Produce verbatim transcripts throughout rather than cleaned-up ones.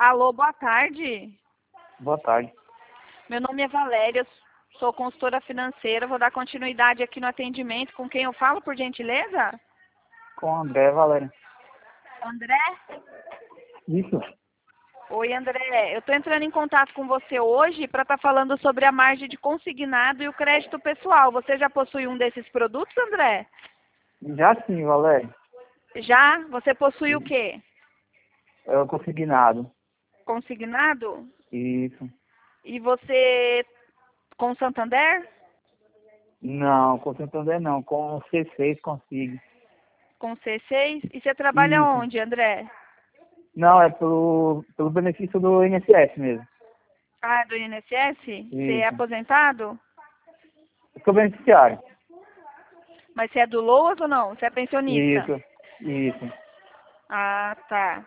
Alô, boa tarde. Boa tarde. Meu nome é Valéria, sou consultora financeira. Vou dar continuidade aqui no atendimento. Com quem eu falo, por gentileza? Com o André, Valéria. André? Isso. Oi, André. Eu estou entrando em contato com você hoje para estar falando sobre a margem de consignado e o crédito pessoal. Você já possui um desses produtos, André? Já sim, Valéria. Já? Você possui o quê? É o consignado. Consignado? Isso. E você com Santander? Não, com Santander não. Com o C seis consigo. Com C seis? E você trabalha Isso. onde, André? Não, é pelo, pelo benefício do I N S S mesmo. Ah, do I N S S? Você é Isso. aposentado? Eu sou beneficiário. Mas você é do LOAS ou não? Você é pensionista? Isso. Isso. Ah, tá.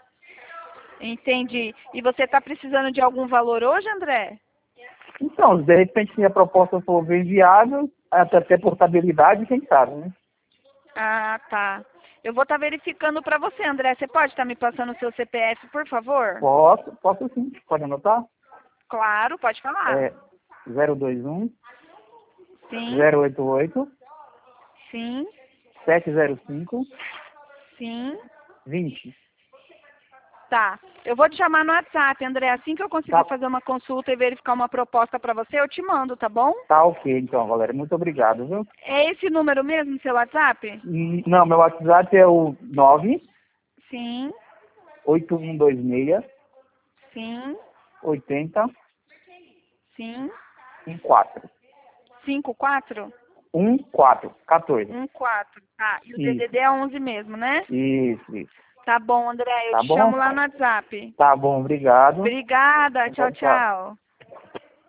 Entendi. E você está precisando de algum valor hoje, André? Então, de repente, se a proposta for bem viável, até ter portabilidade, quem sabe, né? Ah, tá. Eu vou estar verificando para você, André. Você pode estar me passando o seu C P F, por favor? Posso, posso sim. Pode anotar? Claro, pode falar. É zero dois um, Sim, zero oito oito, sim, sete zero cinco, sim. vinte. Tá. Eu vou te chamar no WhatsApp, André. Assim que eu conseguir Tá, fazer uma consulta e verificar uma proposta para você, eu te mando, tá bom? tá ok, então, Valéria. Muito obrigado, viu? É esse número mesmo, seu WhatsApp? Hum, Não, meu WhatsApp é o nove Sim, oito um dois seis sim, oito zero sim. um quatro. Cinco quatro? um quatro, quatorze. Um quatro. Tá. E o Isso, D D D é onze mesmo, né? isso, isso. Tá bom, André. Eu Tá te chamo bom? lá no WhatsApp. Tá bom, obrigado. Obrigada. Tchau, Tchau, tchau. tchau.